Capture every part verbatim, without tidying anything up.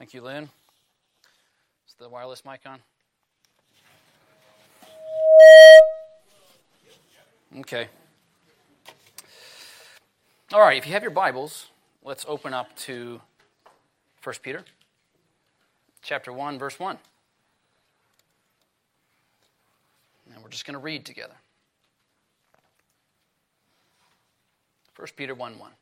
Thank you, Lynn. Is the wireless mic on? Okay. All right, if you have your Bibles, let's open up to First Peter, chapter one, verse one. And we're just going to read together. First Peter one, one.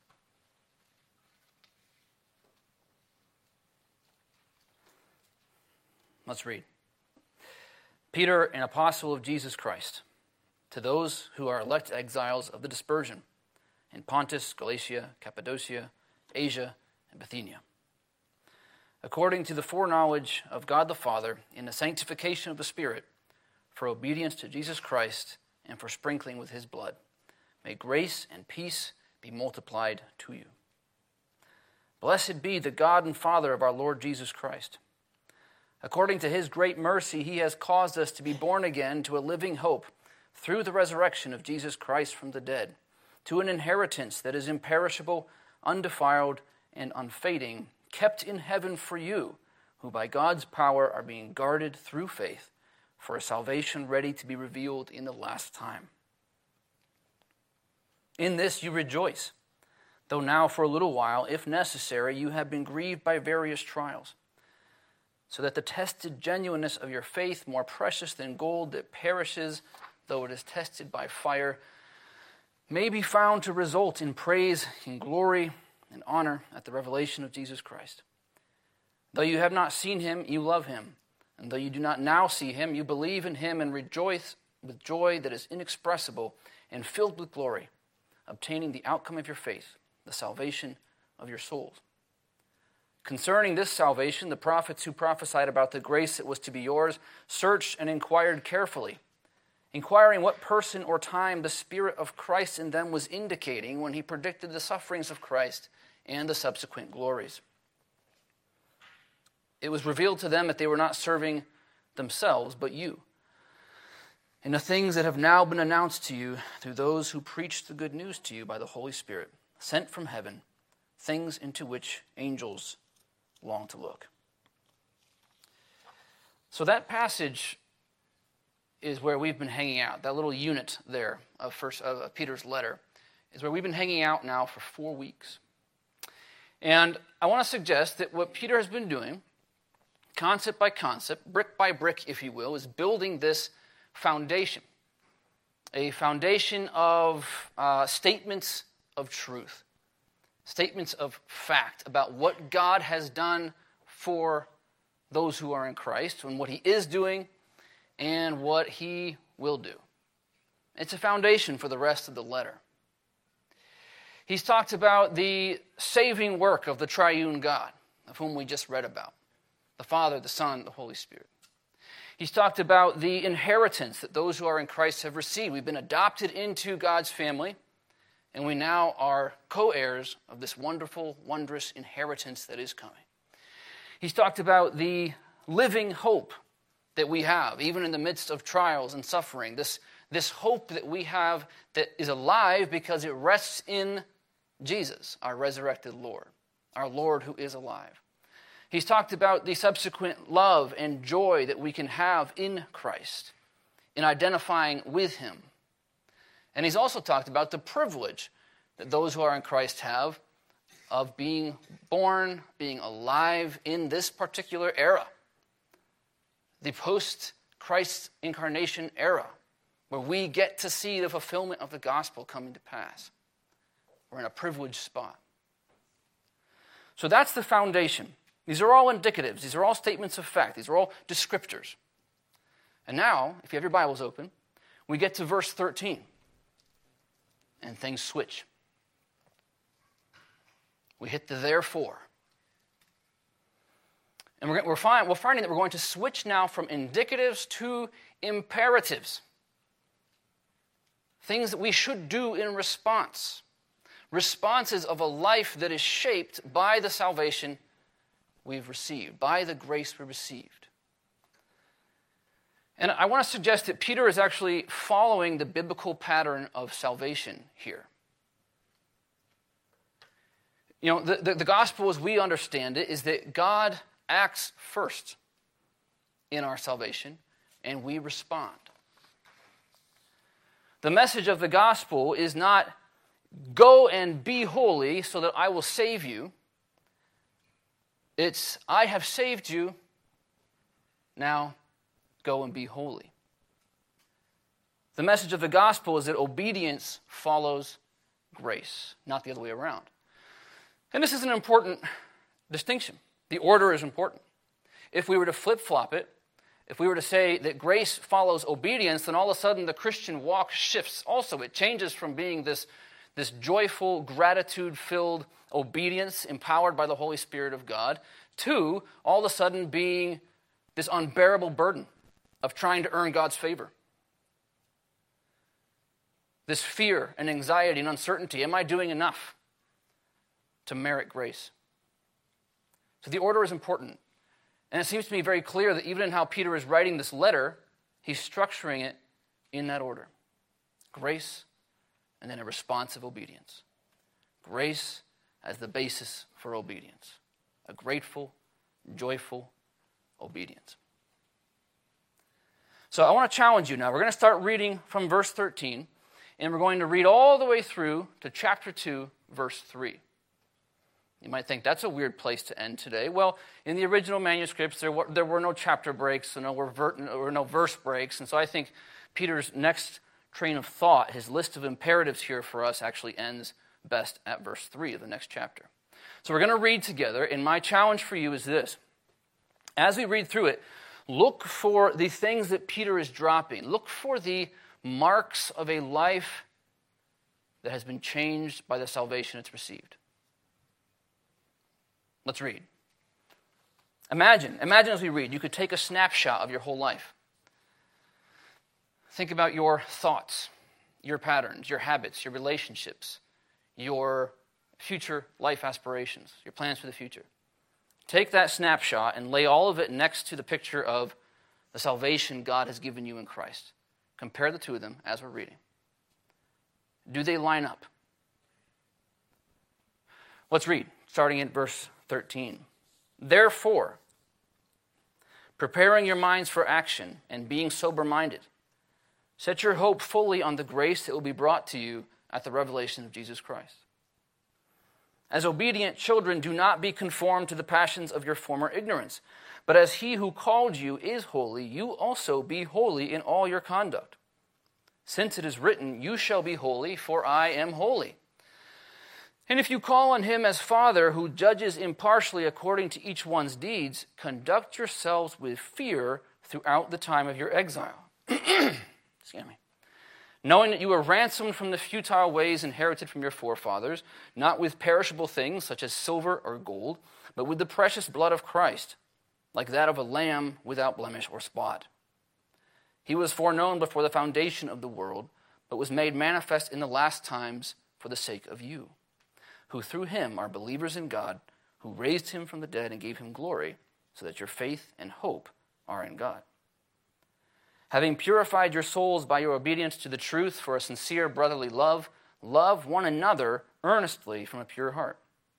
Let's read. Peter, an apostle of Jesus Christ, to those who are elect exiles of the dispersion in Pontus, Galatia, Cappadocia, Asia, and Bithynia, according to the foreknowledge of God the Father, in the sanctification of the Spirit, for obedience to Jesus Christ and for sprinkling with his blood, may grace and peace be multiplied to you. Blessed be the God and Father of our Lord Jesus Christ. According to his great mercy, he has caused us to be born again to a living hope through the resurrection of Jesus Christ from the dead, to an inheritance that is imperishable, undefiled, and unfading, kept in heaven for you, who by God's power are being guarded through faith for a salvation ready to be revealed in the last time. In this you rejoice, though now for a little while, if necessary, you have been grieved by various trials, so that the tested genuineness of your faith, more precious than gold that perishes, though it is tested by fire, may be found to result in praise, in glory, and honor at the revelation of Jesus Christ. Though you have not seen him, you love him. And though you do not now see him, you believe in him and rejoice with joy that is inexpressible and filled with glory, obtaining the outcome of your faith, the salvation of your souls. Concerning this salvation, the prophets who prophesied about the grace that was to be yours searched and inquired carefully, inquiring what person or time the Spirit of Christ in them was indicating when he predicted the sufferings of Christ and the subsequent glories. It was revealed to them that they were not serving themselves, but you, in the things that have now been announced to you through those who preach the good news to you by the Holy Spirit, sent from heaven, things into which angels long to look. So that passage is where we've been hanging out. That little unit there of first of Peter's letter is where we've been hanging out now for four weeks. And I want to suggest that what Peter has been doing, concept by concept, brick by brick, if you will, is building this foundation. A foundation of uh, statements of truth. Statements of fact about what God has done for those who are in Christ and what he is doing and what he will do. It's a foundation for the rest of the letter. He's talked about the saving work of the triune God, of whom we just read about, the Father, the Son, the Holy Spirit. He's talked about the inheritance that those who are in Christ have received. We've been adopted into God's family, and we now are co-heirs of this wonderful, wondrous inheritance that is coming. He's talked about the living hope that we have, even in the midst of trials and suffering. This, this hope that we have that is alive because it rests in Jesus, our resurrected Lord, our Lord who is alive. He's talked about the subsequent love and joy that we can have in Christ, in identifying with him. And he's also talked about the privilege that those who are in Christ have of being born, being alive in this particular era, the post-Christ incarnation era, where we get to see the fulfillment of the gospel coming to pass. We're in a privileged spot. So that's the foundation. These are all indicatives. These are all statements of fact. These are all descriptors. And now, if you have your Bibles open, we get to verse thirteen. And things switch. We hit the therefore. And we're, we're, find, we're finding that we're going to switch now from indicatives to imperatives. Things that we should do in response. Responses of a life that is shaped by the salvation we've received, by the grace we received. And I want to suggest that Peter is actually following the biblical pattern of salvation here. You know, the, the, the gospel as we understand it is that God acts first in our salvation, and we respond. The message of the gospel is not, go and be holy so that I will save you. It's, I have saved you, now go and be holy. The message of the gospel is that obedience follows grace, not the other way around. And this is an important distinction. The order is important. If we were to flip-flop it, if we were to say that grace follows obedience, then all of a sudden the Christian walk shifts also. It changes from being this, this joyful, gratitude-filled obedience empowered by the Holy Spirit of God to all of a sudden being this unbearable burden of trying to earn God's favor. This fear and anxiety and uncertainty. Am I doing enough to merit grace? So the order is important. And it seems to me very clear that even in how Peter is writing this letter, he's structuring it in that order. Grace, and then a responsive obedience. Grace as the basis for obedience. A grateful, joyful obedience. So I want to challenge you now. We're going to start reading from verse thirteen, and we're going to read all the way through to chapter two, verse three. You might think that's a weird place to end today. Well, in the original manuscripts, there were, there were no chapter breaks, and there were, ver, there were no verse breaks, and so I think Peter's next train of thought, his list of imperatives here for us, actually ends best at verse three of the next chapter. So we're going to read together, and my challenge for you is this. As we read through it, look for the things that Peter is dropping. Look for the marks of a life that has been changed by the salvation it's received. Let's read. Imagine, imagine as we read, you could take a snapshot of your whole life. Think about your thoughts, your patterns, your habits, your relationships, your future life aspirations, your plans for the future. Take that snapshot and lay all of it next to the picture of the salvation God has given you in Christ. Compare the two of them as we're reading. Do they line up? Let's read, starting at verse thirteen. Therefore, preparing your minds for action and being sober-minded, set your hope fully on the grace that will be brought to you at the revelation of Jesus Christ. As obedient children, do not be conformed to the passions of your former ignorance, but as he who called you is holy, you also be holy in all your conduct. Since it is written, you shall be holy, for I am holy. And if you call on him as Father, who judges impartially according to each one's deeds, conduct yourselves with fear throughout the time of your exile. Excuse me. Knowing that you were ransomed from the futile ways inherited from your forefathers, not with perishable things such as silver or gold, but with the precious blood of Christ, like that of a lamb without blemish or spot. He was foreknown before the foundation of the world, but was made manifest in the last times for the sake of you, who through him are believers in God, who raised him from the dead and gave him glory, so that your faith and hope are in God. Having purified your souls by your obedience to the truth for a sincere brotherly love, love one another earnestly from a pure heart.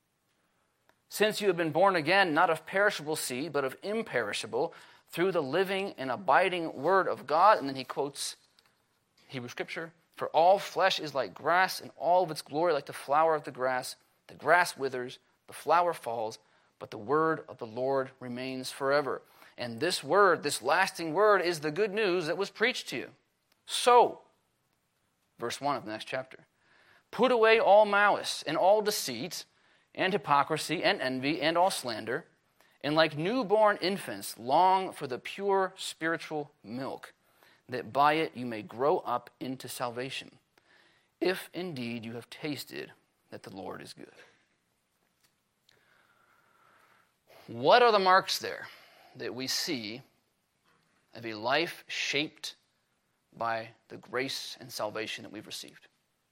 Since you have been born again, not of perishable seed, but of imperishable, through the living and abiding word of God. And then he quotes Hebrew scripture, for all flesh is like grass, and all of its glory like the flower of the grass. The grass withers, the flower falls, but the word of the Lord remains forever. And this word, this lasting word, is the good news that was preached to you. So, verse one of the next chapter, put away all malice and all deceit and hypocrisy and envy and all slander, and like newborn infants long for the pure spiritual milk, that by it you may grow up into salvation, if indeed you have tasted that the Lord is good. What are the marks there that we see of a life shaped by the grace and salvation that we've received?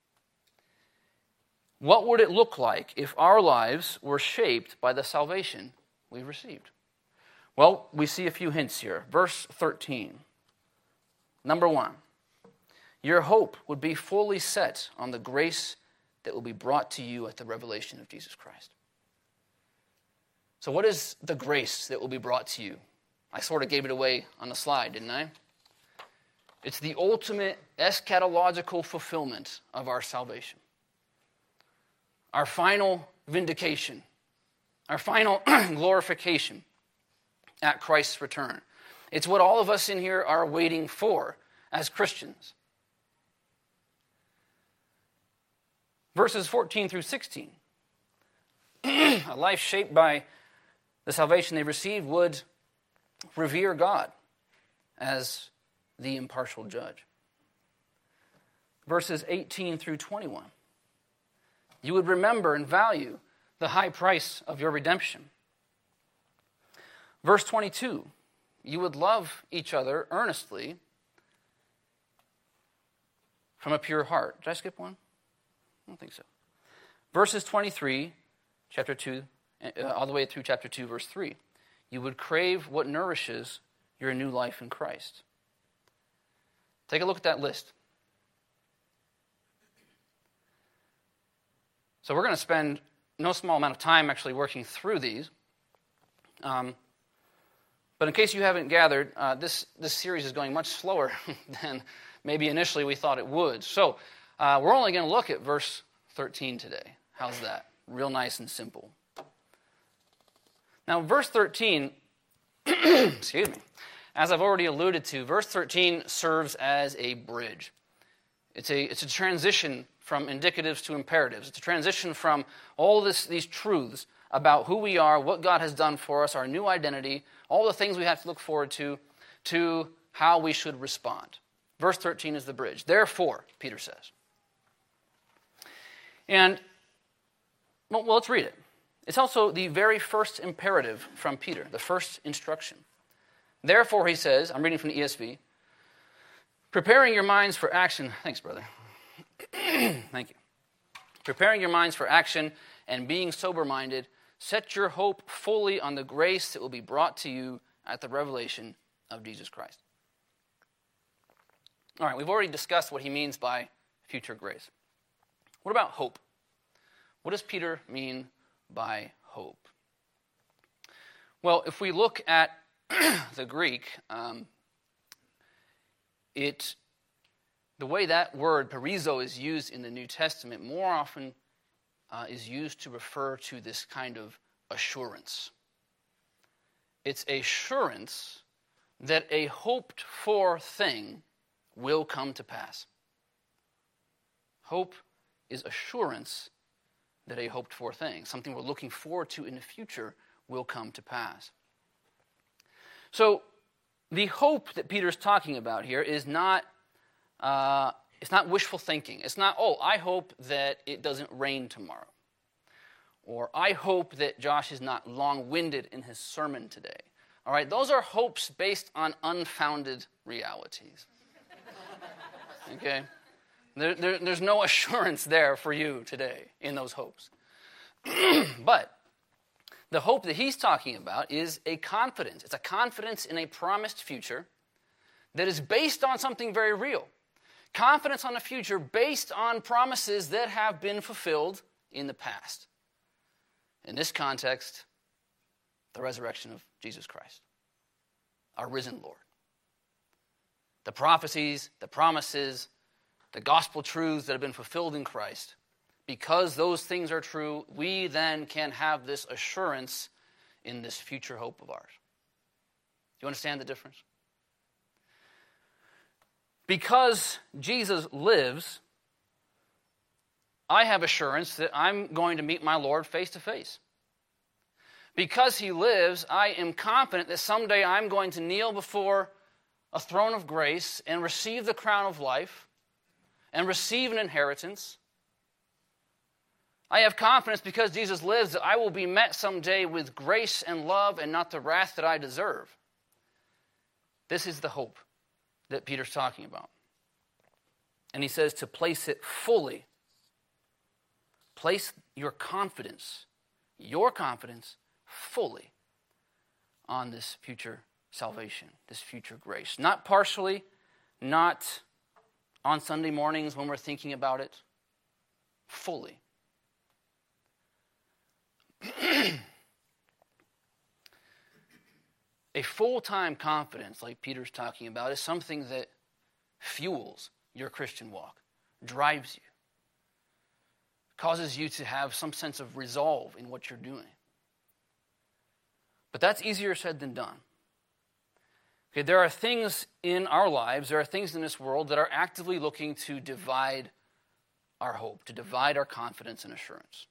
What would it look like if our lives were shaped by the salvation we've received? Well, we see a few hints here. Verse thirteen. Number one, your hope would be fully set on the grace that will be brought to you at the revelation of Jesus Christ. So what is the grace that will be brought to you? I sort of gave it away on the slide, didn't I? It's the ultimate eschatological fulfillment of our salvation. Our final vindication. Our final glorification at Christ's return. It's what all of us in here are waiting for as Christians. Verses fourteen through sixteen. A life shaped by the salvation they received would revere God as the impartial judge. Verses eighteen through twenty-one. You would remember and value the high price of your redemption. Verse twenty-two. You would love each other earnestly from a pure heart. Did I skip one? I don't think so. Verses twenty-three, chapter two, uh, all the way through chapter two, verse three. You would crave what nourishes your new life in Christ. Take a look at that list. So we're going to spend no small amount of time actually working through these. Um, but in case you haven't gathered, uh, this, this series is going much slower than maybe initially we thought it would. So uh, we're only going to look at verse thirteen today. How's that? Real nice and simple. Now, verse thirteen, excuse me, as I've already alluded to, verse thirteen serves as a bridge. It's a, it's a transition from indicatives to imperatives. It's a transition from all this, these truths about who we are, what God has done for us, our new identity, all the things we have to look forward to, to how we should respond. Verse thirteen is the bridge. Therefore, Peter says. And, well, let's read it. It's also the very first imperative from Peter, the first instruction. Therefore, he says, I'm reading from the E S V, preparing your minds for action. Thanks, brother. Thank you. Preparing your minds for action and being sober-minded, set your hope fully on the grace that will be brought to you at the revelation of Jesus Christ. All right, we've already discussed what he means by future grace. What about hope? What does Peter mean by hope? Well, if we look at the Greek, um, it the way that word perizo is used in the New Testament more often uh, is used to refer to this kind of assurance. It's assurance that a hoped-for thing will come to pass. Hope is assurance that a hoped-for thing, something we're looking forward to in the future, will come to pass. So, the hope that Peter's talking about here is not, uh, it's not wishful thinking. It's not, oh, I hope that it doesn't rain tomorrow. Or, I hope that Josh is not long-winded in his sermon today. All right, those are hopes based on unfounded realities. Okay? There, there, there's no assurance there for you today in those hopes. But the hope that he's talking about is a confidence. It's a confidence in a promised future that is based on something very real. Confidence on a future based on promises that have been fulfilled in the past. In this context, the resurrection of Jesus Christ, our risen Lord. The prophecies, the promises, the gospel truths that have been fulfilled in Christ. Because those things are true, we then can have this assurance in this future hope of ours. Do you understand the difference? Because Jesus lives, I have assurance that I'm going to meet my Lord face to face. Because he lives, I am confident that someday I'm going to kneel before a throne of grace and receive the crown of life and receive an inheritance. I have confidence because Jesus lives that I will be met someday with grace and love and not the wrath that I deserve. This is the hope that Peter's talking about. And he says to place it fully. Place your confidence, your confidence, fully on this future salvation, this future grace. Not partially, not on Sunday mornings when we're thinking about it, fully. A full-time confidence, like Peter's talking about, is something that fuels your Christian walk, drives you, causes you to have some sense of resolve in what you're doing. But that's easier said than done. Okay, there are things in our lives, there are things in this world that are actively looking to divide our hope, to divide our confidence and assurance.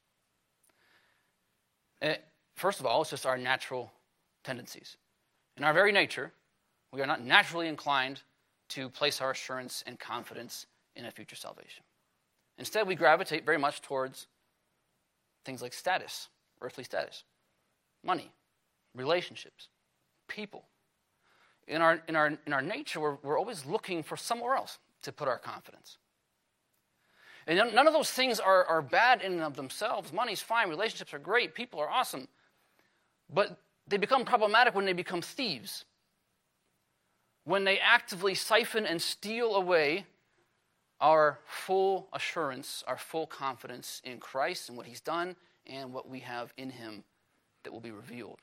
And first of all, it's just our natural tendencies. In our very nature, we are not naturally inclined to place our assurance and confidence in a future salvation. Instead, we gravitate very much towards things like status, earthly status, money, relationships, people. In our, in our, in our nature, we're, we're always looking for somewhere else to put our confidence. And none of those things are, are bad in and of themselves. Money's fine, relationships are great, people are awesome. But they become problematic when they become thieves. When they actively siphon and steal away our full assurance, our full confidence in Christ and what he's done and what we have in him that will be revealed.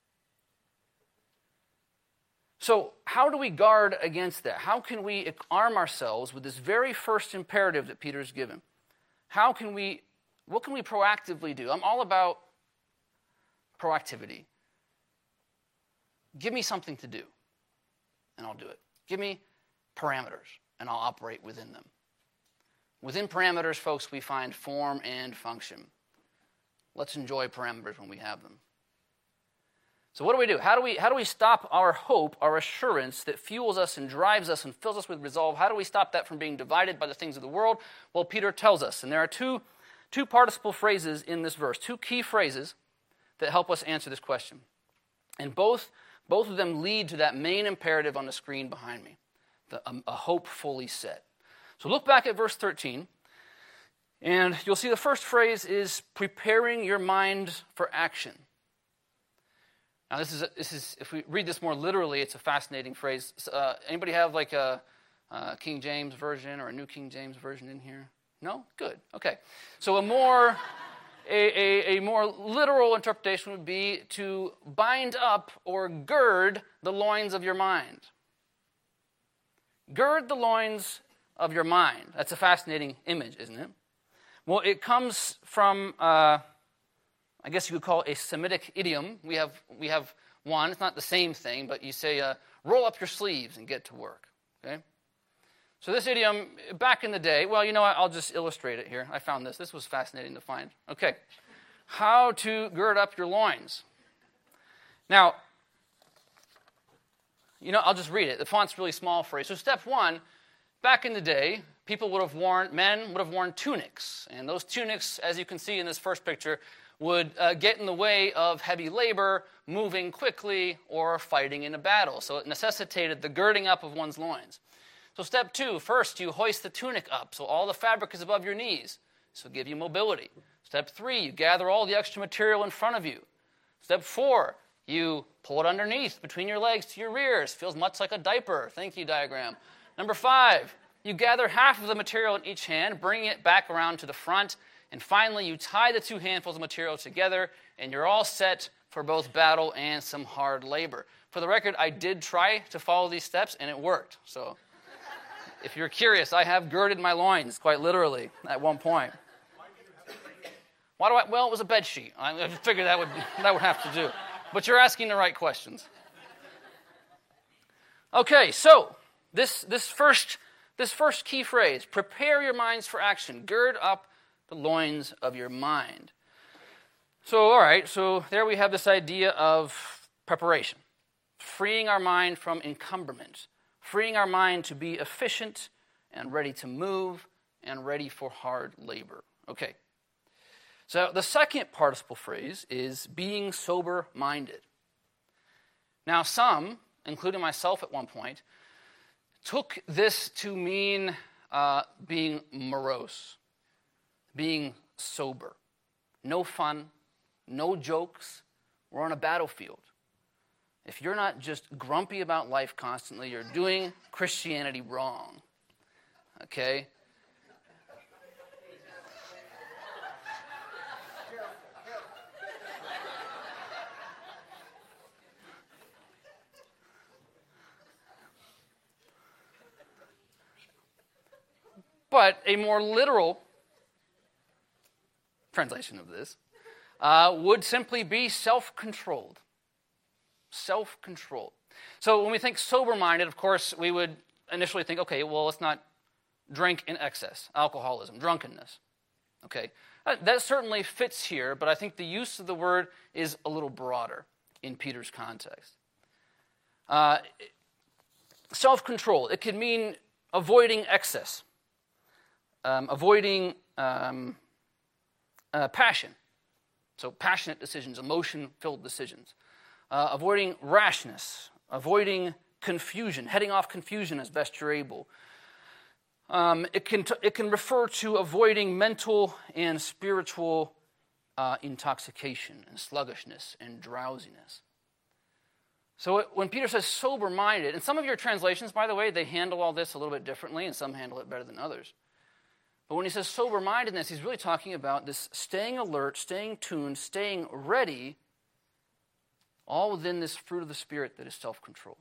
So how do we guard against that? How can we arm ourselves with this very first imperative that Peter's given? How can we, what can we proactively do? I'm all about proactivity. Give me something to do, and I'll do it. Give me parameters, and I'll operate within them. Within parameters, folks, we find form and function. Let's enjoy parameters when we have them. So what do we do? How do we, how do we stop our hope, our assurance that fuels us and drives us and fills us with resolve? How do we stop that from being divided by the things of the world? Well, Peter tells us, and there are two, two participle phrases in this verse, two key phrases that help us answer this question. And both, both of them lead to that main imperative on the screen behind me, the, a, a hope fully set. So look back at verse thirteen, and you'll see the first phrase is preparing your mind for action. Now, this is, a, this is if we read this more literally, it's a fascinating phrase. Uh, anybody have like a, a King James version or a New King James version in here? No? Good. Okay. So a more, a, a, a more literal interpretation would be to bind up or gird the loins of your mind. Gird the loins of your mind. That's a fascinating image, isn't it? Well, it comes from... Uh, I guess you could call it a Semitic idiom. We have we have one. It's not the same thing, but you say, uh, roll up your sleeves and get to work. Okay? So this idiom, back in the day, well, you know what? I'll just illustrate it here. I found this. This was fascinating to find. Okay. How to gird up your loins. Now, you know, I'll just read it. The font's really small for you. So step one, back in the day, people would have worn, men would have worn tunics. And those tunics, as you can see in this first picture, would uh, get in the way of heavy labor, moving quickly, or fighting in a battle. So it necessitated the girding up of one's loins. So step two, first you hoist the tunic up so all the fabric is above your knees. This will give you mobility. Step three, you gather all the extra material in front of you. Step four, you pull it underneath between your legs to your rears. Feels much like a diaper. Thank you, diagram. Number five, you gather half of the material in each hand, bring it back around to the front. And finally, you tie the two handfuls of material together, and you're all set for both battle and some hard labor. For the record, I did try to follow these steps, and it worked. So if you're curious, I have girded my loins, quite literally, at one point. Why do I? Well, it was a bed sheet. I figured that would, that would have to do. But you're asking the right questions. Okay, so this, this, first, this first key phrase, prepare your minds for action, gird up the loins of your mind. So, all right, so there we have this idea of preparation, freeing our mind from encumberment, freeing our mind to be efficient and ready to move and ready for hard labor. Okay, so the second participle phrase is being sober-minded. Now, some, including myself at one point, took this to mean uh, being morose. Being sober. No fun, no jokes. We're on a battlefield. If you're not just grumpy about life constantly, you're doing Christianity wrong. Okay? But a more literal translation of this uh, would simply be self-controlled. Self-controlled. So when we think sober-minded, of course, we would initially think, okay, well, let's not drink in excess, alcoholism, drunkenness. Okay, that, that certainly fits here, but I think the use of the word is a little broader in Peter's context. Uh, self-control, it could mean avoiding excess, um, avoiding um, uh, passion, so passionate decisions, emotion-filled decisions, uh, avoiding rashness, avoiding confusion, heading off confusion as best you're able. Um, it can t- it can refer to avoiding mental and spiritual uh, intoxication and sluggishness and drowsiness. So it, when Peter says sober-minded, and some of your translations, by the way, they handle all this a little bit differently, and some handle it better than others. But when he says sober-mindedness, he's really talking about this staying alert, staying tuned, staying ready, all within this fruit of the Spirit that is self-control.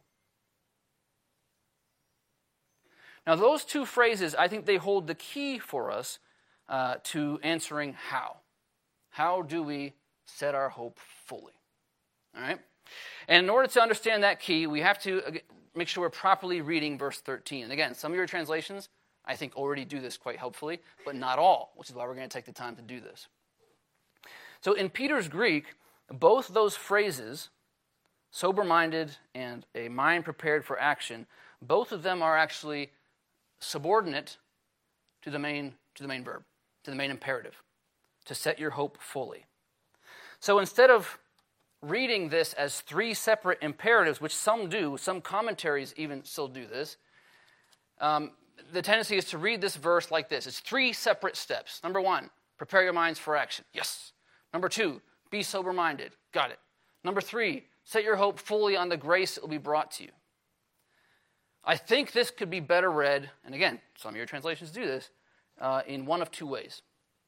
Now, those two phrases, I think they hold the key for us uh, to answering how. How do we set our hope fully? All right? And in order to understand that key, we have to make sure we're properly reading verse thirteen. And again, some of your translations, I think, already do this quite helpfully, but not all, which is why we're going to take the time to do this. So in Peter's Greek, both those phrases, sober-minded and a mind prepared for action, both of them are actually subordinate to the main to the main verb, to the main imperative, to set your hope fully. So instead of reading this as three separate imperatives, which some do, some commentaries even still do this, um, the tendency is to read this verse like this. It's three separate steps. Number one, prepare your minds for action. Yes. Number two, be sober-minded. Got it. Number three, set your hope fully on the grace that will be brought to you. I think this could be better read, and again, some of your translations do this, uh, in one of two ways.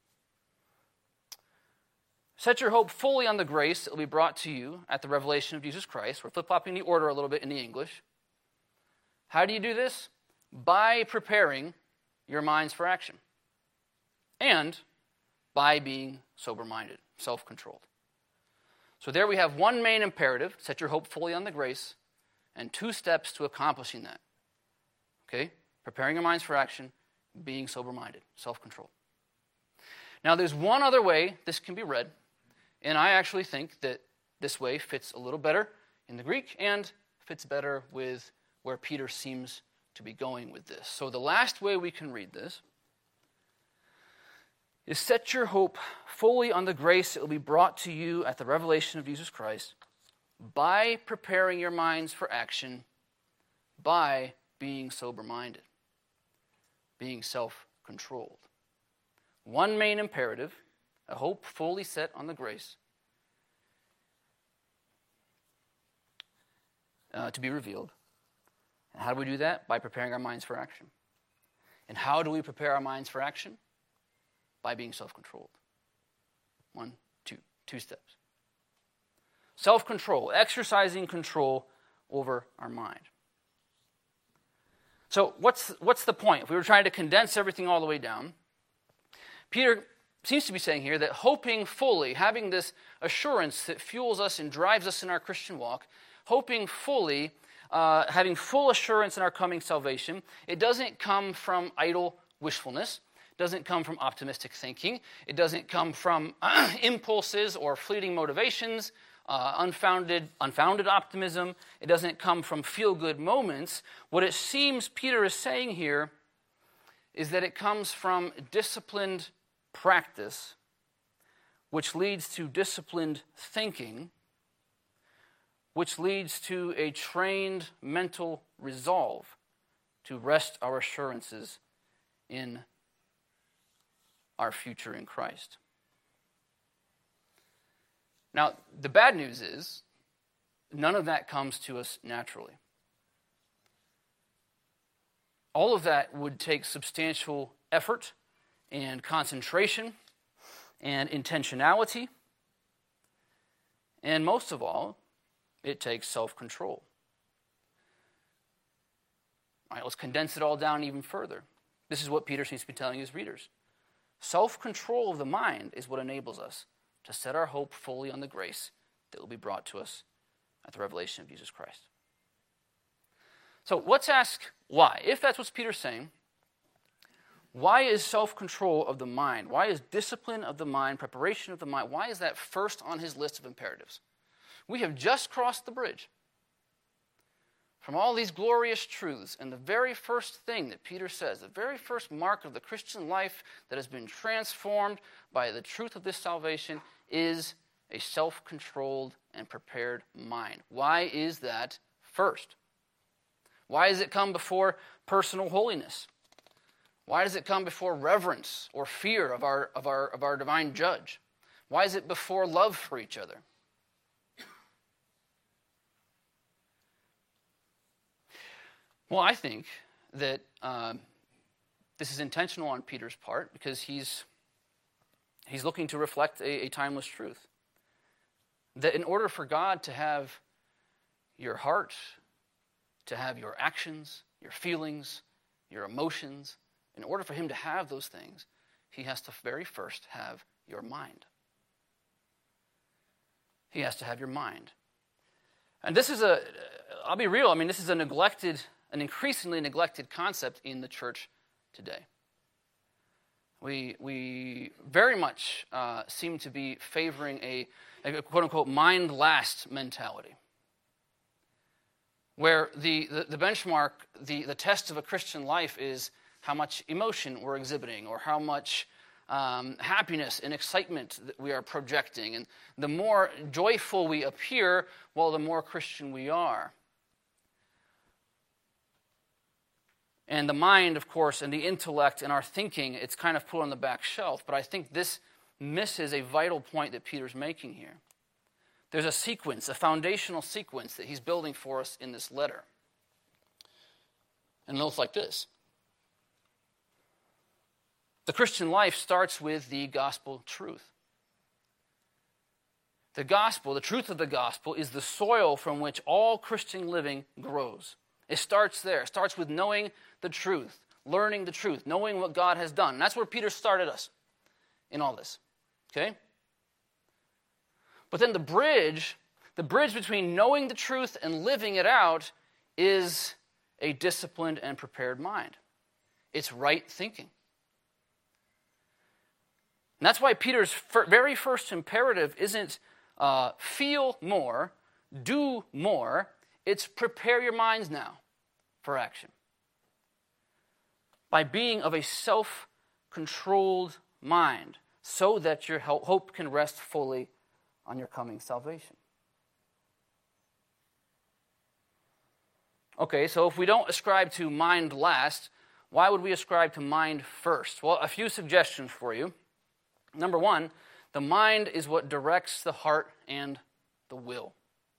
Set your hope fully on the grace that will be brought to you at the revelation of Jesus Christ. We're flip-flopping the order a little bit in the English. How do you do this? By preparing your minds for action. And by being sober-minded, self-controlled. So there we have one main imperative, set your hope fully on the grace, and two steps to accomplishing that. Okay? Preparing your minds for action, being sober-minded, self-controlled. Now there's one other way this can be read, and I actually think that this way fits a little better in the Greek and fits better with where Peter seems to be going with this. So the last way we can read this is set your hope fully on the grace that will be brought to you at the revelation of Jesus Christ by preparing your minds for action, by being sober-minded, being self-controlled. One main imperative, a hope fully set on the grace uh, to be revealed. And how do we do that? By preparing our minds for action. And how do we prepare our minds for action? By being self-controlled. One, two, two steps. Self-control, exercising control over our mind. So what's, what's the point? If we were trying to condense everything all the way down, Peter seems to be saying here that hoping fully, having this assurance that fuels us and drives us in our Christian walk, hoping fully, uh, having full assurance in our coming salvation, it doesn't come from idle wishfulness. It doesn't come from optimistic thinking. It doesn't come from uh, impulses or fleeting motivations, uh, unfounded, unfounded optimism. It doesn't come from feel-good moments. What it seems Peter is saying here is that it comes from disciplined practice, which leads to disciplined thinking, which leads to a trained mental resolve to rest our assurances in our future in Christ. Now, the bad news is, none of that comes to us naturally. All of that would take substantial effort and concentration and intentionality. And most of all, it takes self-control. All right, let's condense it all down even further. This is what Peter seems to be telling his readers. Self-control of the mind is what enables us to set our hope fully on the grace that will be brought to us at the revelation of Jesus Christ. So let's ask why. If that's what Peter's saying, why is self-control of the mind, why is discipline of the mind, preparation of the mind, why is that first on his list of imperatives? We have just crossed the bridge from all these glorious truths, and the very first thing that Peter says, the very first mark of the Christian life that has been transformed by the truth of this salvation is a self-controlled and prepared mind. Why is that first? Why does it come before personal holiness? Why does it come before reverence or fear of our, of our, of our divine judge? Why is it before love for each other? Well, I think that uh, this is intentional on Peter's part because he's, he's looking to reflect a, a timeless truth. That in order for God to have your heart, to have your actions, your feelings, your emotions, in order for him to have those things, he has to very first have your mind. He has to have your mind. And this is a, I'll be real, I mean, this is a neglected, an increasingly neglected concept in the church today. We we very much uh, seem to be favoring a, a quote-unquote mind-last mentality, where the, the, the benchmark, the, the test of a Christian life is how much emotion we're exhibiting or how much um, happiness and excitement that we are projecting. And the more joyful we appear, well, the more Christian we are. And the mind, of course, and the intellect and our thinking, it's kind of put on the back shelf. But I think this misses a vital point that Peter's making here. There's a sequence, a foundational sequence that he's building for us in this letter. And it looks like this. The Christian life starts with the gospel truth. The gospel, the truth of the gospel, is the soil from which all Christian living grows. It starts there. It starts with knowing the truth, learning the truth, knowing what God has done. And that's where Peter started us in all this. Okay? But then the bridge, the bridge between knowing the truth and living it out is a disciplined and prepared mind. It's right thinking. And that's why Peter's very first imperative isn't uh, feel more, do more. It's prepare your minds now for action. By being of a self-controlled mind so that your hope can rest fully on your coming salvation. Okay, so if we don't ascribe to mind last, why would we ascribe to mind first? Well, a few suggestions for you. Number one, the mind is what directs the heart and the will.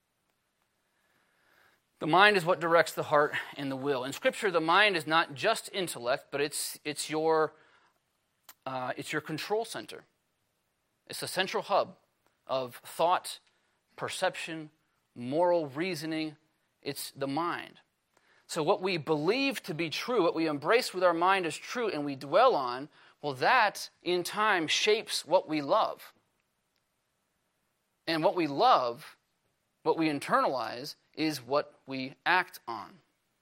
The mind is what directs the heart and the will. In Scripture, the mind is not just intellect, but it's it's your uh, it's your control center. It's the central hub of thought, perception, moral reasoning. It's the mind. So what we believe to be true, what we embrace with our mind as true and we dwell on, well, that in time shapes what we love. And what we love, what we internalize, is what we act on.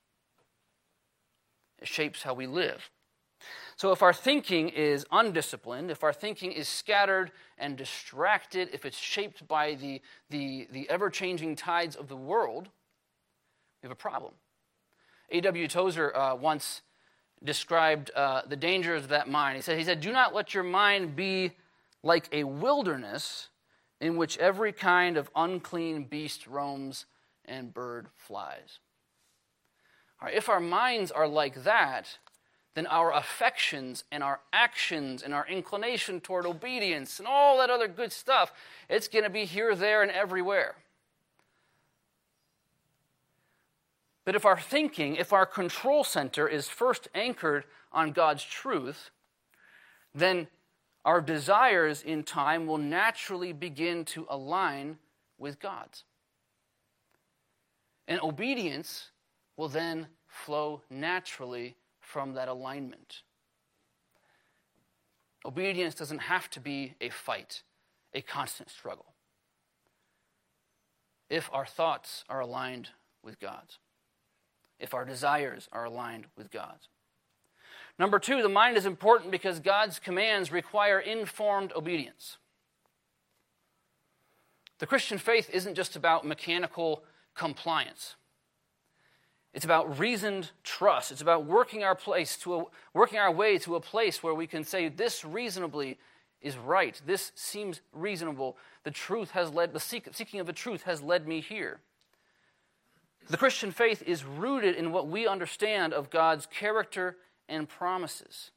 It shapes how we live. So if our thinking is undisciplined, if our thinking is scattered and distracted, if it's shaped by the, the, the ever-changing tides of the world, we have a problem. A W Tozer uh, once described uh, the dangers of that mind. He said, he said, do not let your mind be like a wilderness in which every kind of unclean beast roams and bird flies. All right, if our minds are like that, then our affections and our actions and our inclination toward obedience and all that other good stuff, it's going to be here, there, and everywhere. But if our thinking, if our control center is first anchored on God's truth, then our desires in time will naturally begin to align with God's. And obedience will then flow naturally from that alignment. Obedience doesn't have to be a fight, a constant struggle, if our thoughts are aligned with God's, if our desires are aligned with God's. Number two, the mind is important because God's commands require informed obedience. The Christian faith isn't just about mechanical compliance. It's about reasoned trust. It's about working our place to a, working our way to a place where we can say, this reasonably is right. This seems reasonable. The truth has led, the seek, seeking of the truth has led me here. The Christian faith is rooted in what we understand of God's character and promises.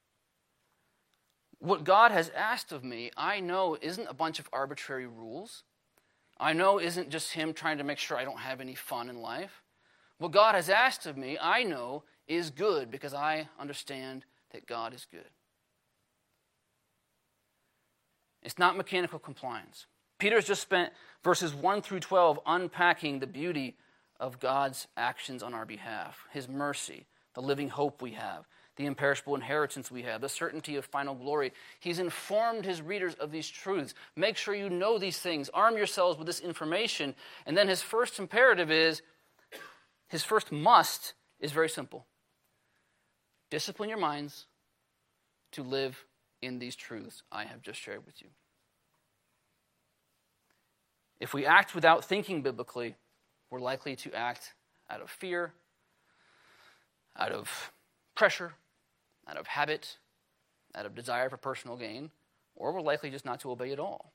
What God has asked of me, I know isn't a bunch of arbitrary rules. I know isn't just him trying to make sure I don't have any fun in life. What God has asked of me, I know, is good because I understand that God is good. It's not mechanical compliance. Peter's just spent verses one through twelve unpacking the beauty of God's actions on our behalf, his mercy, the living hope we have, the imperishable inheritance we have, the certainty of final glory. He's informed his readers of these truths. Make sure you know these things. Arm yourselves with this information. And then his first imperative is, his first must is very simple. Discipline your minds to live in these truths I have just shared with you. If we act without thinking biblically, we're likely to act out of fear, out of pressure, out of habit, out of desire for personal gain, or we're likely just not to obey at all.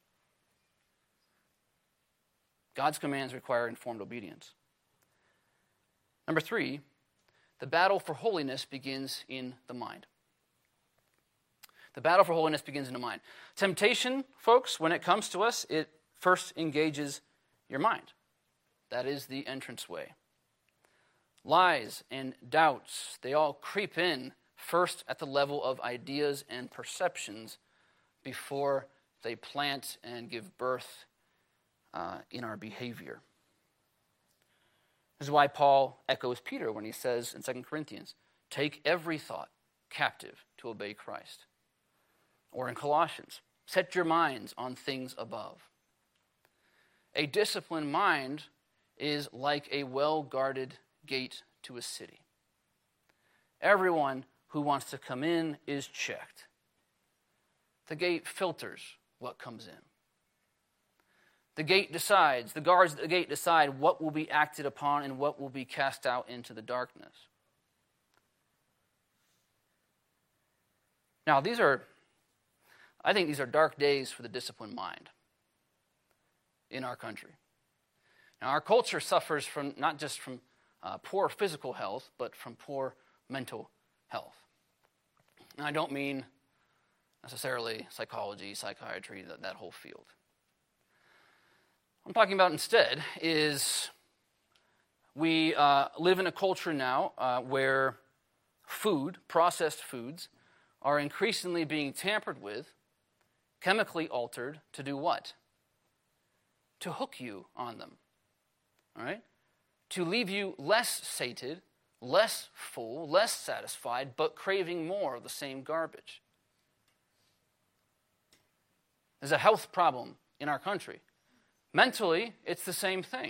God's commands require informed obedience. Number three, the battle for holiness begins in the mind. The battle for holiness begins in the mind. Temptation, folks, when it comes to us, it first engages your mind. That is the entranceway. Lies and doubts, they all creep in first at the level of ideas and perceptions before they plant and give birth uh, in our behavior. This is why Paul echoes Peter when he says in Second Corinthians, take every thought captive to obey Christ. Or in Colossians, set your minds on things above. A disciplined mind is like a well-guarded gate to a city. Everyone who wants to come in is checked. The gate filters what comes in. The gate decides, the guards at the gate decide what will be acted upon and what will be cast out into the darkness. Now, these are, I think these are dark days for the disciplined mind in our country. Now, our culture suffers from not just from uh, poor physical health, but from poor mental health. And I don't mean necessarily psychology, psychiatry, that, that whole field. What I'm talking about instead is we uh, live in a culture now uh, where food, processed foods, are increasingly being tampered with, chemically altered to do what? To hook you on them, all right? To leave you less sated, less full, less satisfied, but craving more of the same garbage. There's a health problem in our country. Mentally, it's the same thing.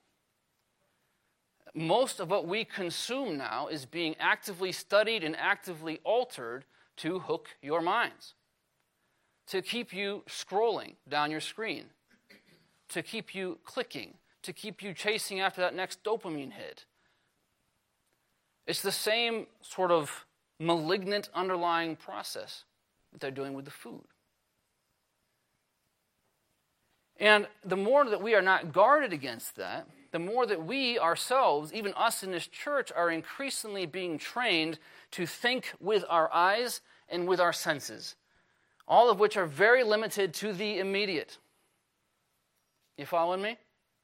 Most of what we consume now is being actively studied and actively altered to hook your minds, to keep you scrolling down your screen, to keep you clicking, to keep you chasing after that next dopamine hit. It's the same sort of malignant underlying process that they're doing with the food. And the more that we are not guarded against that, the more that we ourselves, even us in this church, are increasingly being trained to think with our eyes and with our senses, all of which are very limited to the immediate. You following me?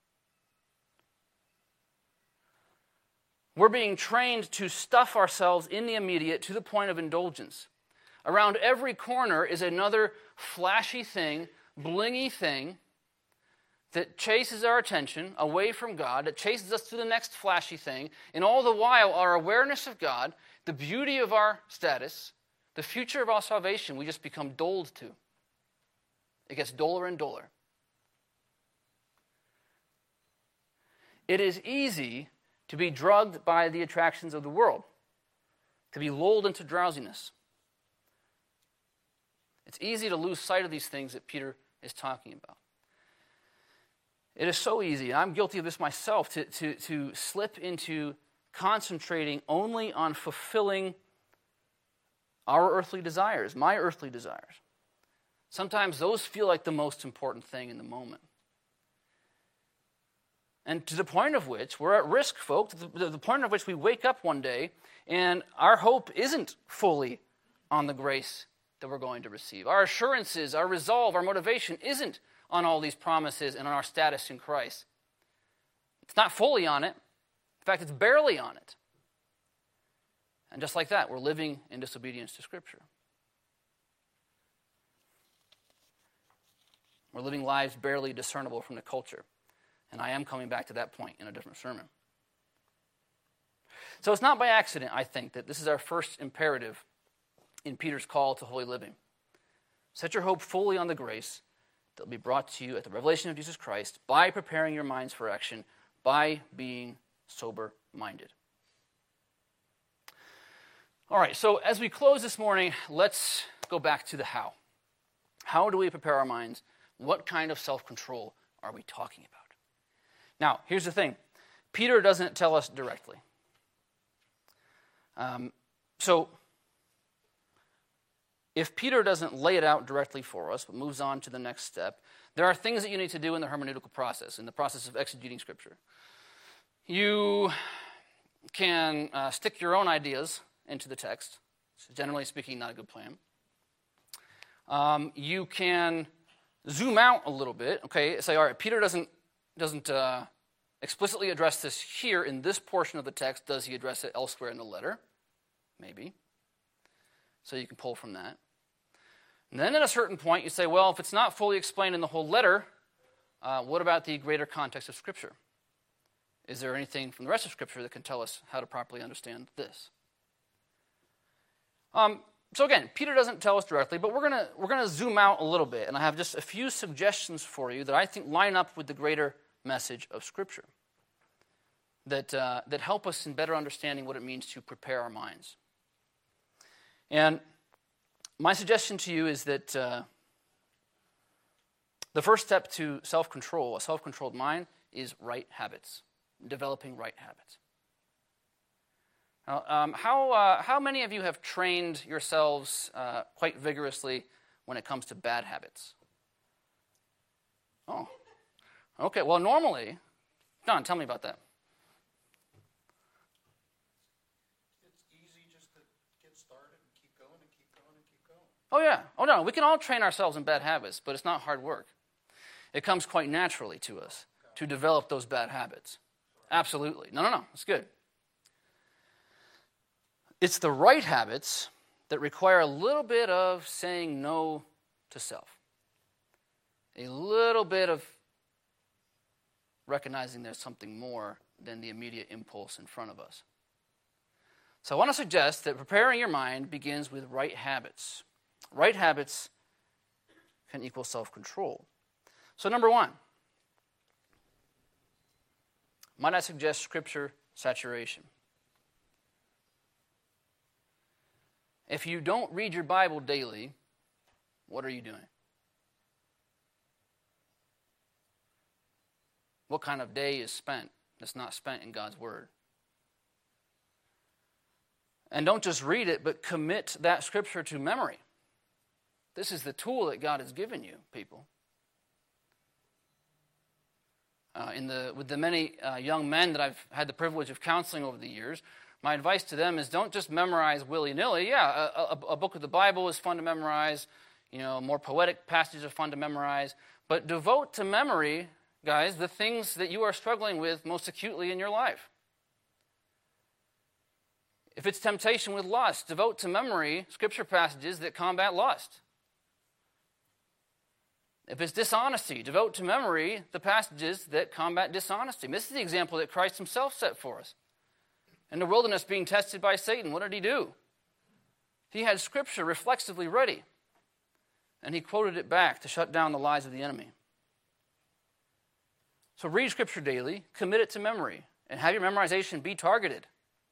We're being trained to stuff ourselves in the immediate to the point of indulgence. Around every corner is another flashy thing, blingy thing, that chases our attention away from God, that chases us to the next flashy thing, and all the while our awareness of God, the beauty of our status, The future of our salvation, we just become dulled to. It gets duller and duller. It is easy to be drugged by the attractions of the world, to be lulled into drowsiness. It's easy to lose sight of these things that Peter is talking about. It is so easy, and I'm guilty of this myself, to, to, to slip into concentrating only on fulfilling our earthly desires, my earthly desires. Sometimes those feel like the most important thing in the moment. And to the point of which, we're at risk, folks, to the, the point of which we wake up one day and our hope isn't fully on the grace that we're going to receive. Our assurances, our resolve, our motivation isn't on all these promises and on our status in Christ. It's not fully on it. In fact, it's barely on it. And just like that, we're living in disobedience to Scripture. We're living lives barely discernible from the culture. And I am coming back to that point in a different sermon. So it's not by accident, I think, that this is our first imperative in Peter's call to holy living. Set your hope fully on the grace that will be brought to you at the revelation of Jesus Christ by preparing your minds for action, by being sober-minded. All right, so as we close this morning, let's go back to the how. How do we prepare our minds? What kind of self-control are we talking about? Now, here's the thing. Peter doesn't tell us directly. Um, so, if Peter doesn't lay it out directly for us, but moves on to the next step, there are things that you need to do in the hermeneutical process, in the process of exegeting Scripture. You can uh, stick your own ideas into the text. It's generally speaking, not a good plan. Um, you can zoom out a little bit. Okay, say, all right, Peter doesn't doesn't uh, explicitly address this here in this portion of the text. Does he address it elsewhere in the letter? Maybe. So you can pull from that. And then at a certain point, you say, well, if it's not fully explained in the whole letter, uh, what about the greater context of Scripture? Is there anything from the rest of Scripture that can tell us how to properly understand this? Um, so again, Peter doesn't tell us directly, but we're gonna we're gonna zoom out a little bit, and I have just a few suggestions for you that I think line up with the greater message of Scripture, that uh, that help us in better understanding what it means to prepare our minds. And my suggestion to you is that uh, the first step to self-control, a self-controlled mind, is right habits, developing right habits. Now, um, how, uh, how many of you have trained yourselves uh, quite vigorously when it comes to bad habits? Oh, okay. Well, normally, John, tell me about that. It's easy just to get started and keep going and keep going and keep going. Oh, yeah. Oh, no, we can all train ourselves in bad habits, but it's not hard work. It comes quite naturally to us to develop those bad habits. Absolutely. No, no, no. It's good. It's the right habits that require a little bit of saying no to self. A little bit of recognizing there's something more than the immediate impulse in front of us. So I want to suggest that preparing your mind begins with right habits. Right habits can equal self-control. So number one, might I suggest Scripture saturation? If you don't read your Bible daily, what are you doing? What kind of day is spent that's not spent in God's Word? And don't just read it, but commit that Scripture to memory. This is the tool that God has given you, people. Uh, in the with the many uh, young men that I've had the privilege of counseling over the years, my advice to them is don't just memorize willy-nilly. Yeah, a, a, a book of the Bible is fun to memorize. You know, more poetic passages are fun to memorize. But devote to memory, guys, the things that you are struggling with most acutely in your life. If it's temptation with lust, devote to memory Scripture passages that combat lust. If it's dishonesty, devote to memory the passages that combat dishonesty. This is the example that Christ himself set for us. In the wilderness being tested by Satan, what did he do? He had Scripture reflexively ready, and he quoted it back to shut down the lies of the enemy. So read Scripture daily, commit it to memory, and have your memorization be targeted.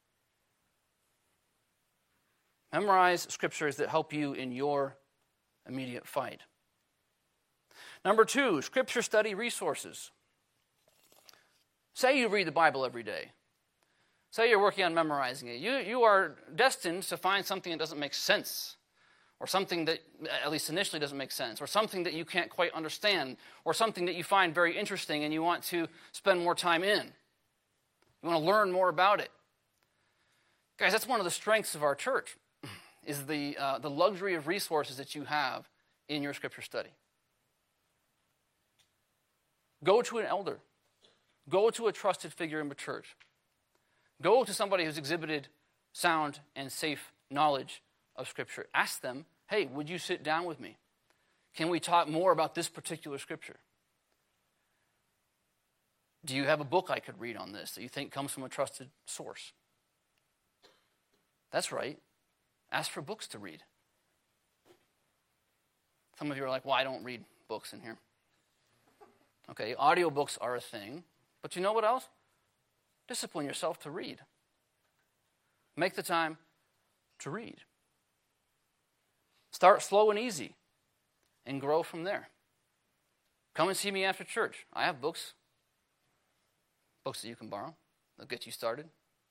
Memorize Scriptures that help you in your immediate fight. Number two, Scripture study resources. Say you read the Bible every day. Say you're working on memorizing it. You, you are destined to find something that doesn't make sense, or something that, at least initially, doesn't make sense, or something that you can't quite understand, or something that you find very interesting and you want to spend more time in. You want to learn more about it. Guys, that's one of the strengths of our church, is the, uh, the luxury of resources that you have in your Scripture study. Go to an elder. Go to a trusted figure in the church. Go to somebody who's exhibited sound and safe knowledge of Scripture. Ask them, hey, would you sit down with me? Can we talk more about this particular Scripture? Do you have a book I could read on this that you think comes from a trusted source? That's right. Ask for books to read. Some of you are like, well, I don't read books in here. Okay, audiobooks are a thing. But you know what else? Discipline yourself to read. Make the time to read. Start slow and easy and grow from there. Come and see me after church. I have books. Books that you can borrow. They'll get you started.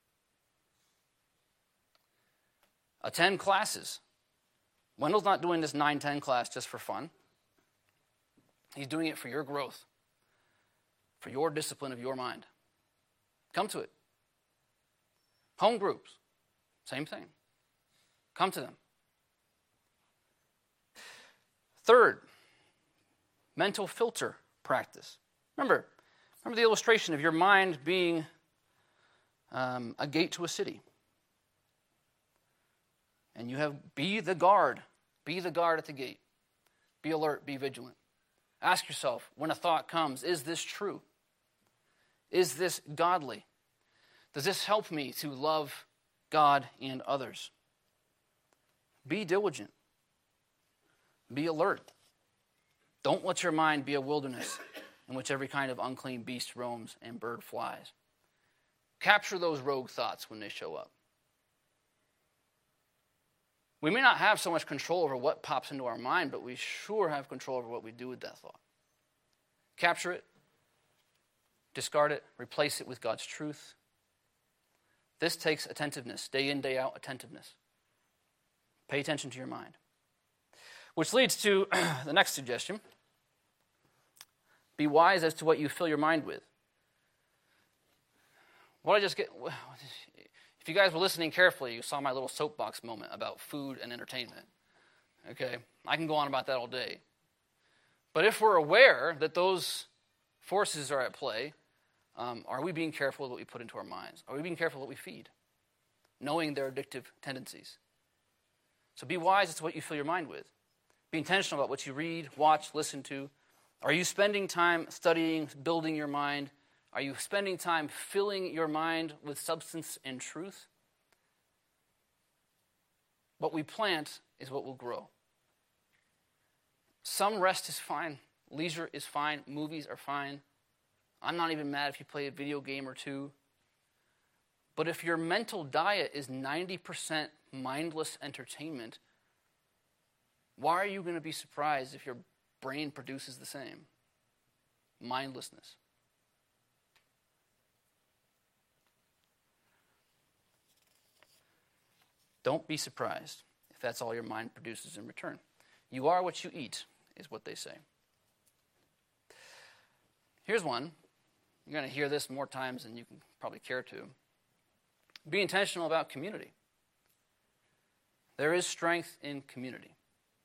Attend classes. Wendell's not doing this nine ten class just for fun. He's doing it for your growth, for your discipline of your mind. Come to it. Home groups, same thing. Come to them. Third, mental filter practice. Remember, remember the illustration of your mind being um, a gate to a city. And you have, be the guard. Be the guard at the gate. Be alert, be vigilant. Ask yourself, when a thought comes, is this true? Is this godly? Does this help me to love God and others? Be diligent. Be alert. Don't let your mind be a wilderness in which every kind of unclean beast roams and bird flies. Capture those rogue thoughts when they show up. We may not have so much control over what pops into our mind, but we sure have control over what we do with that thought. Capture it, discard it, replace it with God's truth. This takes attentiveness, day in, day out attentiveness. Pay attention to your mind. Which leads to the next suggestion. Be wise as to what you fill your mind with. What I just get... If you guys were listening carefully, you saw my little soapbox moment about food and entertainment. Okay? I can go on about that all day. But if we're aware that those forces are at play, um, are we being careful with what we put into our minds? Are we being careful with what we feed? Knowing their addictive tendencies. So be wise as to what you fill your mind with. Be intentional about what you read, watch, listen to. Are you spending time studying, building your mind? Are you spending time filling your mind with substance and truth? What we plant is what will grow. Some rest is fine. Leisure is fine. Movies are fine. I'm not even mad if you play a video game or two. But if your mental diet is ninety percent mindless entertainment, why are you going to be surprised if your brain produces the same? Mindlessness. Don't be surprised if that's all your mind produces in return. You are what you eat, is what they say. Here's one. You're going to hear this more times than you can probably care to. Be intentional about community. There is strength in community.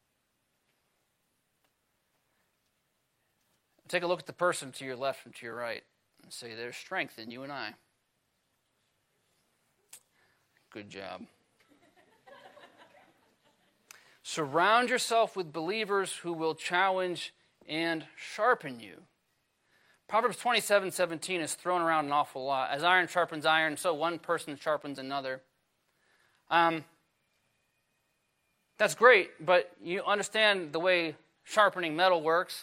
Take a look at the person to your left and to your right and say, there's strength in you and I. Good job. Surround yourself with believers who will challenge and sharpen you. Proverbs twenty-seven seventeen is thrown around an awful lot. As iron sharpens iron, so one person sharpens another. Um, That's great, but you understand the way sharpening metal works.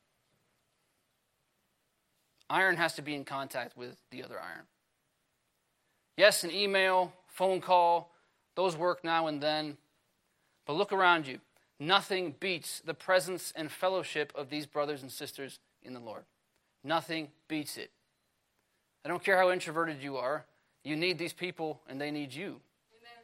Iron has to be in contact with the other iron. Yes, an email, phone call, those work now and then. But look around you. Nothing beats the presence and fellowship of these brothers and sisters in the Lord. Nothing beats it. I don't care how introverted you are. You need these people and they need you. Amen.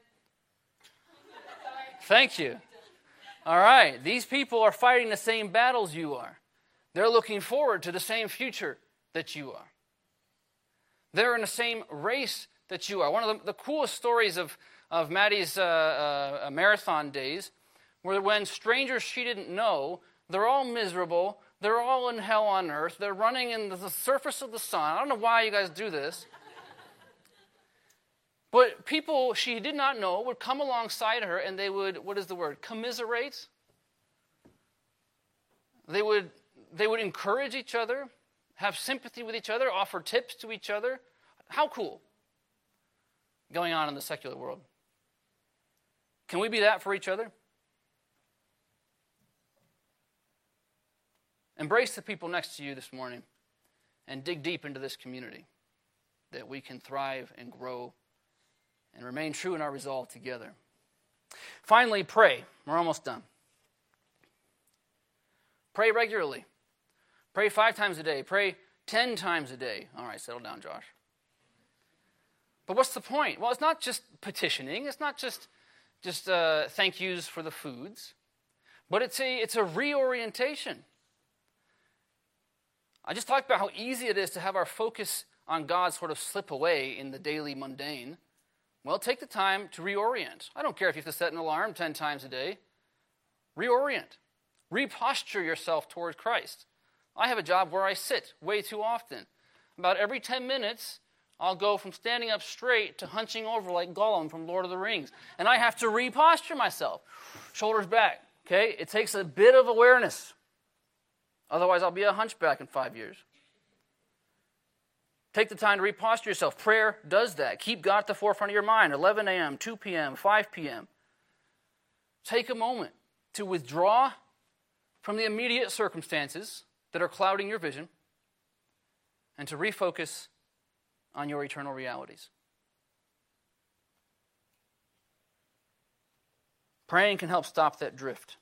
Thank you. All right. These people are fighting the same battles you are. They're looking forward to the same future that you are. They're in the same race that you are. One of the, the coolest stories of, of Maddie's uh, uh, marathon days were when strangers she didn't know, they're all miserable, they're all in hell on earth, they're running in the, the surface of the sun. I don't know why you guys do this. But people she did not know would come alongside her and they would, what is the word, commiserate? They would, they would encourage each other, have sympathy with each other, offer tips to each other. How cool going on in the secular world. Can we be that for each other? Embrace the people next to you this morning and dig deep into this community that we can thrive and grow and remain true in our resolve together. Finally, pray. We're almost done. Pray regularly. Pray five times a day. Pray ten times a day. All right, settle down, Josh. But what's the point? Well, it's not just petitioning. It's not just, just uh, thank yous for the foods. But it's a, it's a reorientation. I just talked about how easy it is to have our focus on God sort of slip away in the daily mundane. Well, take the time to reorient. I don't care if you have to set an alarm ten times a day. Reorient. Reposture yourself toward Christ. I have a job where I sit way too often. About every ten minutes, I'll go from standing up straight to hunching over like Gollum from Lord of the Rings. And I have to reposture myself. Shoulders back, okay? It takes a bit of awareness. Otherwise, I'll be a hunchback in five years. Take the time to reposture yourself. Prayer does that. Keep God at the forefront of your mind. eleven a.m., two p.m., five p.m. Take a moment to withdraw from the immediate circumstances that are clouding your vision and to refocus on your eternal realities. Praying can help stop that drift.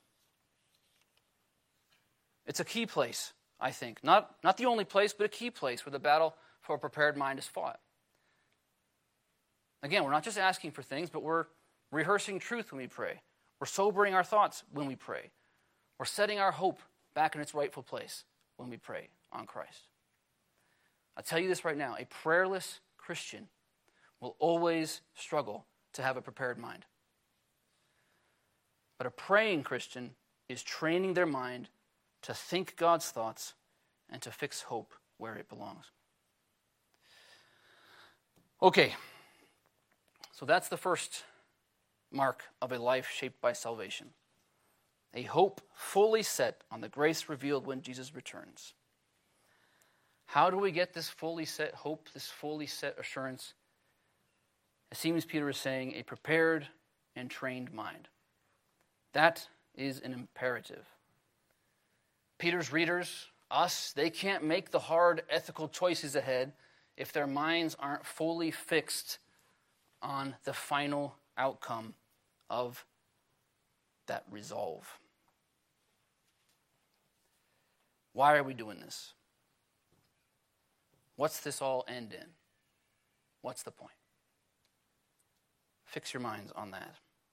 It's a key place, I think. Not, not the only place, but a key place where the battle for a prepared mind is fought. Again, we're not just asking for things, but we're rehearsing truth when we pray. We're sobering our thoughts when we pray. We're setting our hope back in its rightful place when we pray on Christ. I'll tell you this right now, a prayerless Christian will always struggle to have a prepared mind. But a praying Christian is training their mind to think God's thoughts and to fix hope where it belongs. Okay, so that's the first mark of a life shaped by salvation. A hope fully set on the grace revealed when Jesus returns. How do we get this fully set hope, this fully set assurance? It seems Peter is saying a prepared and trained mind. That is an imperative. Peter's readers, us, they can't make the hard ethical choices ahead if their minds aren't fully fixed on the final outcome of that resolve. Why are we doing this? What's this all end in? What's the point? Fix your minds on that.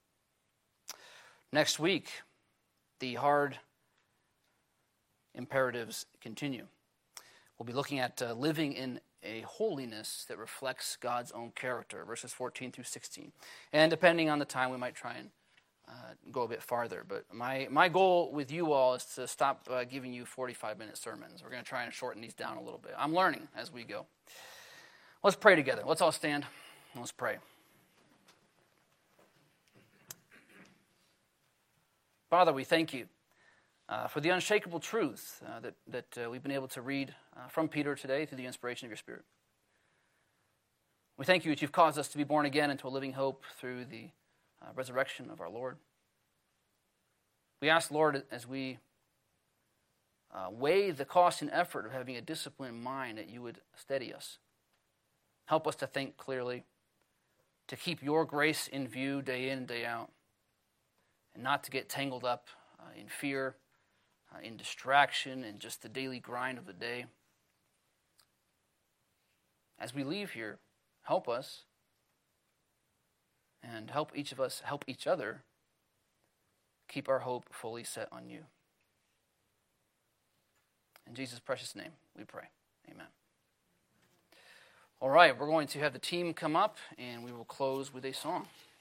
Next week, the hard imperatives continue. We'll be looking at uh, living in a holiness that reflects God's own character, verses fourteen through sixteen. And depending on the time, we might try and uh, go a bit farther. But my, my goal with you all is to stop uh, giving you forty-five minute sermons. We're going to try and shorten these down a little bit. I'm learning as we go. Let's pray together. Let's all stand. Let's pray. Father, we thank you uh, for the unshakable truth uh, that, that uh, we've been able to read uh, from Peter today through the inspiration of your Spirit. We thank you that you've caused us to be born again into a living hope through the uh, resurrection of our Lord. We ask, Lord, as we uh, weigh the cost and effort of having a disciplined mind, that you would steady us. Help us to think clearly, to keep your grace in view day in and day out, and not to get tangled up uh, in fear, uh, in distraction, and just the daily grind of the day. As we leave here, help us, and help each of us help each other keep our hope fully set on you. In Jesus' precious name, we pray. Amen. All right, we're going to have the team come up, and we will close with a song.